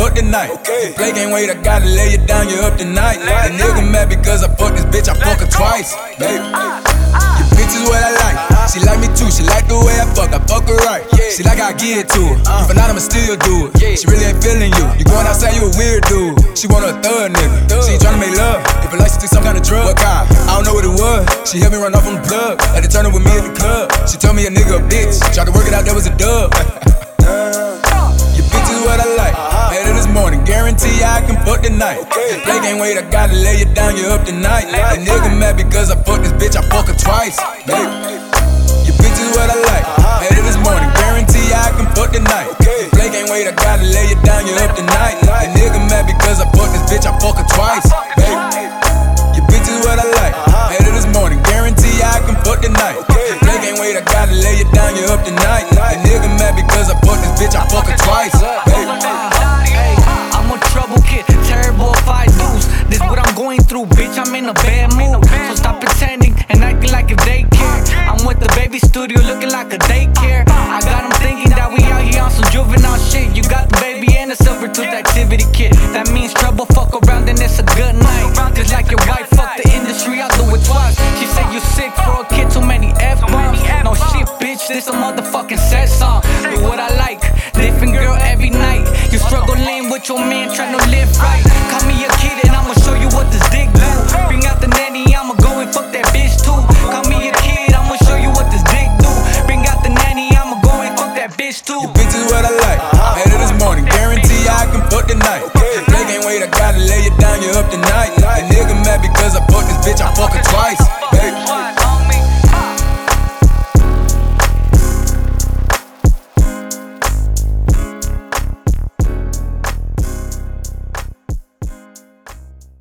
fuck tonight. You play game wait, I gotta lay you down, you up tonight. A nigga mad because I fuck this bitch, I fuck her twice. Baby, your bitch is what I like. She like me too, she like the way I fuck her right. She like how I get to her, if not I'ma still do it. She really ain't feeling you, you going outside, you a weird dude. She want a thug nigga, she ain't tryna make love. If it likes to take some kind of drug, what kind? I don't know what it was. She helped me run off on the plug, had to turn up with me at the club. She told me a nigga a bitch, tried to work it out, that was a dub. Your bitch is what I like, made it this morning, guarantee I can fuck tonight. Play game wait, I gotta lay you down, you up tonight. A nigga mad because I fuck this bitch, I fuck her twice. Baby, your bitch is what I like, made it this morning, guarantee I can fuck tonight. Play game wait, I gotta lay you down, you up tonight. A nigga mad because I fuck this bitch, I fuck her twice. Baby, your bitch is what I like, made it this morning, guarantee I can fuck tonight. Play game wait, I gotta lay you down, you up tonight. A nigga mad because I fuck this bitch, I fuck her twice. Baby, I'm a trouble kid, terrible if I lose. This what I'm going through, bitch, I'm in a bad mood. So stop pretending and acting like if they care. I'm with the baby studio looking like a daycare. I got them thinking that we out here on some juvenile shit. You got the baby and a silver tooth activity kit. That means trouble, fuck around and it's a good night. Just like your wife, fuck the industry, I'll do it twice. She said you sick for a kid, too many F-bombs. No shit, bitch, this a motherfucking sad song. Do what I like, different girl every night. You struggling with your man, tryna live right. Call me a kid and I'ma show you what this dick do. Bring out the nanny, I'ma go and fuck that bitch too. Call me a kid, I'ma show you what this dick do. Bring out the nanny, I'ma go and fuck that bitch too. your bitch is what I like, made it this morning, guarantee I can fuck tonight. Play game wait, I gotta lay you down, you up tonight. A nigga mad because I fuck this bitch, I fuck her twice.